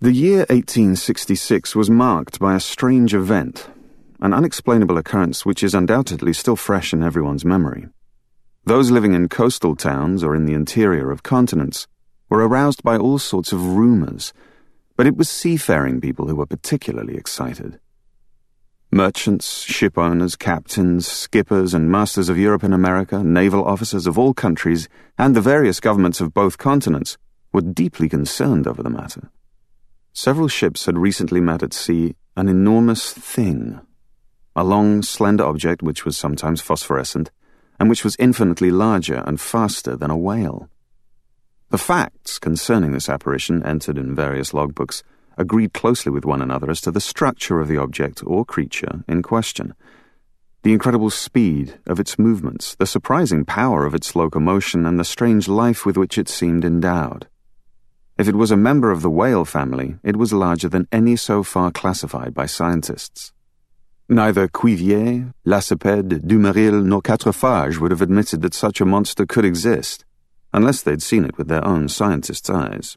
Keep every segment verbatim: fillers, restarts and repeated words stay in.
The year eighteen sixty-six was marked by a strange event, an unexplainable occurrence which is undoubtedly still fresh in everyone's memory. Those living in coastal towns or in the interior of continents were aroused by all sorts of rumors, but it was seafaring people who were particularly excited. Merchants, ship owners, captains, skippers, and masters of Europe and America, naval officers of all countries, and the various governments of both continents were deeply concerned over the matter. Several ships had recently met at sea an enormous thing, a long, slender object which was sometimes phosphorescent, and which was infinitely larger and faster than a whale. The facts concerning this apparition, entered in various logbooks, agreed closely with one another as to the structure of the object or creature in question, the incredible speed of its movements, the surprising power of its locomotion, and the strange life with which it seemed endowed. If it was a member of the whale family, it was larger than any so far classified by scientists. Neither Cuvier, Lacépède, Dumeril, nor Quatrefages would have admitted that such a monster could exist, unless they'd seen it with their own scientists' eyes.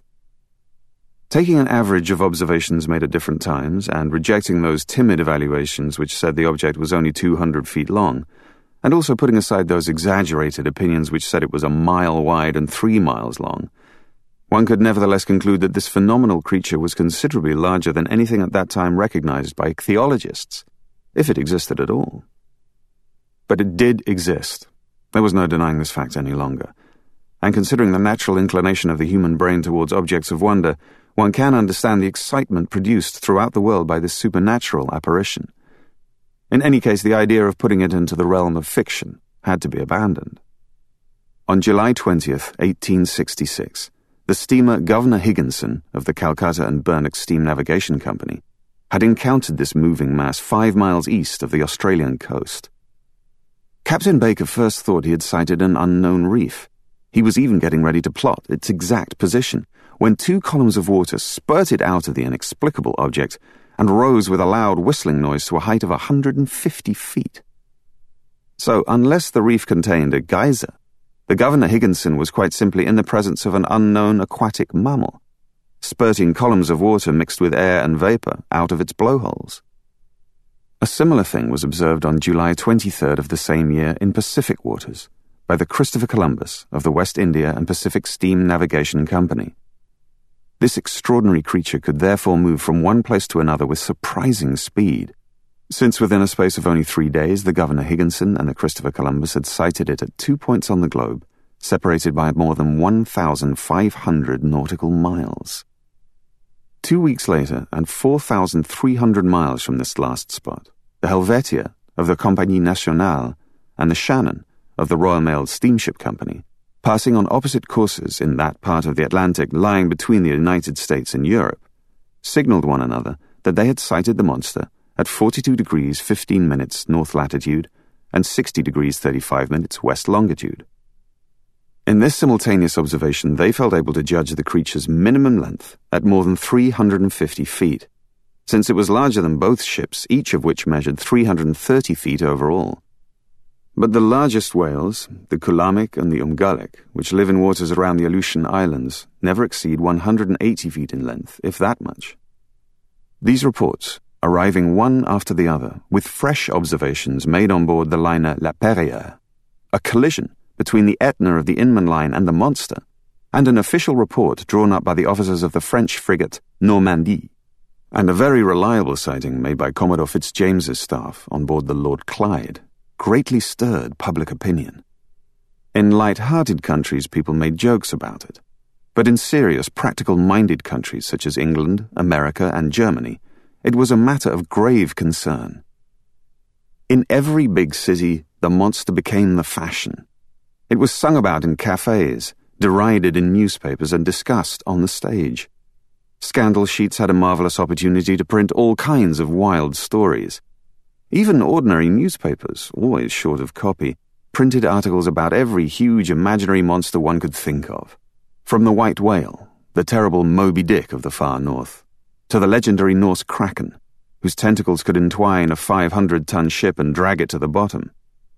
Taking an average of observations made at different times, and rejecting those timid evaluations which said the object was only two hundred feet long, and also putting aside those exaggerated opinions which said it was a mile wide and three miles long, one could nevertheless conclude that this phenomenal creature was considerably larger than anything at that time recognized by ichthyologists, if it existed at all. But it did exist. There was no denying this fact any longer. And considering the natural inclination of the human brain towards objects of wonder, one can understand the excitement produced throughout the world by this supernatural apparition. In any case, the idea of putting it into the realm of fiction had to be abandoned. On July twentieth, eighteen sixty-six, the steamer Governor Higginson of the Calcutta and Burnach Steam Navigation Company had encountered this moving mass five miles east of the Australian coast. Captain Baker first thought he had sighted an unknown reef. He was even getting ready to plot its exact position, when two columns of water spurted out of the inexplicable object and rose with a loud whistling noise to a height of one hundred fifty feet. So, unless the reef contained a geyser, the Governor Higginson was quite simply in the presence of an unknown aquatic mammal, spurting columns of water mixed with air and vapor out of its blowholes. A similar thing was observed on July twenty-third of the same year in Pacific waters by the Christopher Columbus of the West India and Pacific Steam Navigation Company. This extraordinary creature could therefore move from one place to another with surprising speed, since within a space of only three days the Governor Higginson and the Christopher Columbus had sighted it at two points on the globe, separated by more than one thousand five hundred nautical miles. Two weeks later, and four thousand three hundred miles from this last spot, the Helvetia of the Compagnie Nationale and the Shannon of the Royal Mail Steamship Company, passing on opposite courses in that part of the Atlantic lying between the United States and Europe, signaled one another that they had sighted the monster at forty-two degrees fifteen minutes north latitude and sixty degrees thirty-five minutes west longitude. In this simultaneous observation, they felt able to judge the creature's minimum length at more than three hundred fifty feet, since it was larger than both ships, each of which measured three hundred thirty feet overall. But the largest whales, the Kulamik and the Umgalek, which live in waters around the Aleutian Islands, never exceed one hundred eighty feet in length, if that much. These reports, arriving one after the other, with fresh observations made on board the liner La Perrière, a collision between the Etna of the Inman Line and the monster, and an official report drawn up by the officers of the French frigate Normandie, and a very reliable sighting made by Commodore Fitzjames's staff on board the Lord Clyde, greatly stirred public opinion. In light-hearted countries, people made jokes about it, but in serious, practical-minded countries such as England, America, and Germany, it was a matter of grave concern. In every big city, the monster became the fashion. It was sung about in cafes, derided in newspapers, and discussed on the stage. Scandal sheets had a marvelous opportunity to print all kinds of wild stories. Even ordinary newspapers, always short of copy, printed articles about every huge imaginary monster one could think of. From the white whale, the terrible Moby Dick of the far north, to the legendary Norse Kraken, whose tentacles could entwine a five hundred ton ship and drag it to the bottom.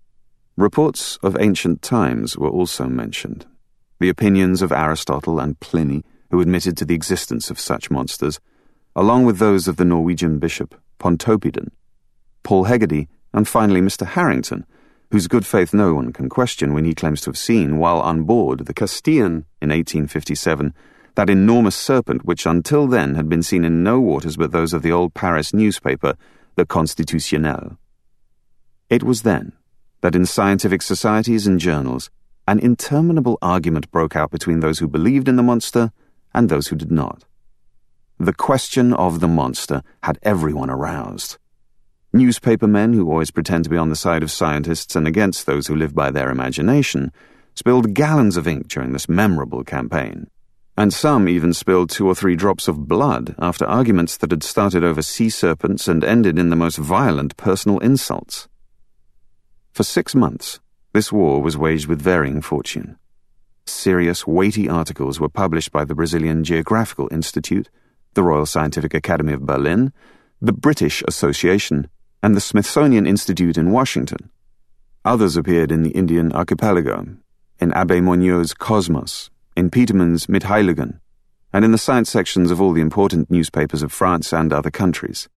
Reports of ancient times were also mentioned. The opinions of Aristotle and Pliny, who admitted to the existence of such monsters, along with those of the Norwegian bishop Pontoppidan, Paul Heggardy, and finally Mister Harrington, whose good faith no one can question when he claims to have seen, while on board the Castilian in eighteen fifty-seven, that enormous serpent which until then had been seen in no waters but those of the old Paris newspaper, the Constitutionnel. It was then that in scientific societies and journals, an interminable argument broke out between those who believed in the monster and those who did not. The question of the monster had everyone aroused. Newspaper men, who always pretend to be on the side of scientists and against those who live by their imagination, spilled gallons of ink during this memorable campaign, and some even spilled two or three drops of blood after arguments that had started over sea serpents and ended in the most violent personal insults. For six months, this war was waged with varying fortune. Serious, weighty articles were published by the Brazilian Geographical Institute, the Royal Scientific Academy of Berlin, the British Association, and the Smithsonian Institute in Washington. Others appeared in the Indian archipelago, in Abbé Monnieu's Cosmos, in Peterman's Mittheiligen, and in the science sections of all the important newspapers of France and other countries.